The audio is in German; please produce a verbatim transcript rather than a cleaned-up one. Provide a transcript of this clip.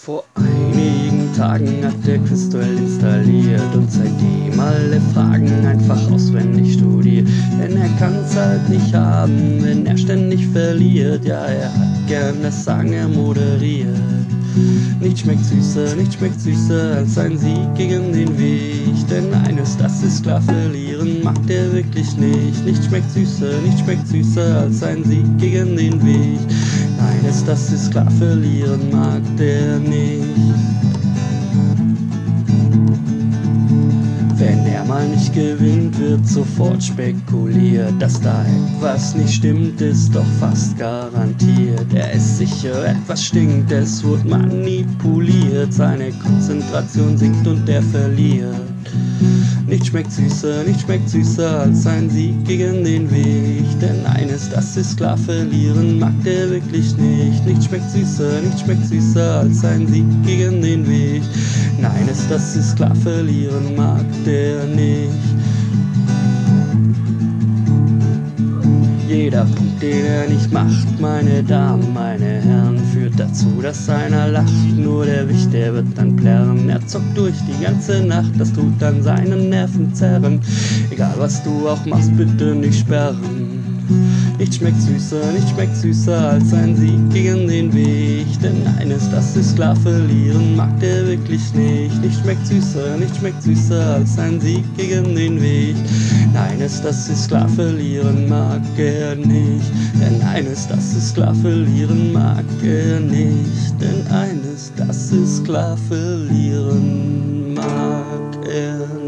Vor einigen Tagen hat der Quizduell installiert und seitdem alle Fragen einfach auswendig studiert. Denn er kann's halt nicht haben, wenn er ständig verliert. Ja, er hat gern das Sagen, er moderiert. Nichts schmeckt süßer, nichts schmeckt süßer als ein Sieg gegen den Weg. Denn eines, das ist klar, verlieren mag der wirklich nicht. Nichts schmeckt süßer, nichts schmeckt süßer als ein Sieg gegen den Weg. Eines, das ist klar, verlieren mag der nicht. Wenn er mal nicht gewinnt, wird sofort spekuliert. Dass da etwas nicht stimmt, ist doch fast garantiert. Er ist sicher, etwas stinkt, es wird manipuliert. Seine Konzentration sinkt und er verliert. Nichts schmeckt süßer, nichts schmeckt süßer als ein Sieg gegen den Weg. Denn eines, das ist klar, verlieren mag der wirklich nicht. Nichts schmeckt süßer, nichts schmeckt süßer als ein Sieg gegen den Weg. Eines, das ist klar, verlieren mag der nicht. Jeder Punkt, den er nicht macht, meine Damen, meine Herren, führt dazu, dass einer lacht. Nur der Wicht, der wird dann plärren. Er zockt durch die ganze Nacht, das tut dann seinen Nerven zerren. Egal was du auch machst, bitte nicht sperren. Nichts schmeckt süßer, nichts schmeckt süßer als ein Sieg gegen den Weg. Denn eines, das ist klar, verlieren mag der wirklich nicht. Nichts schmeckt süßer, nichts schmeckt süßer als ein Sieg gegen den Weg. Eines, das ist klar, verlieren mag er nicht. Denn eines, das ist klar, verlieren mag er nicht. Denn eines, das ist klar, verlieren mag er nicht.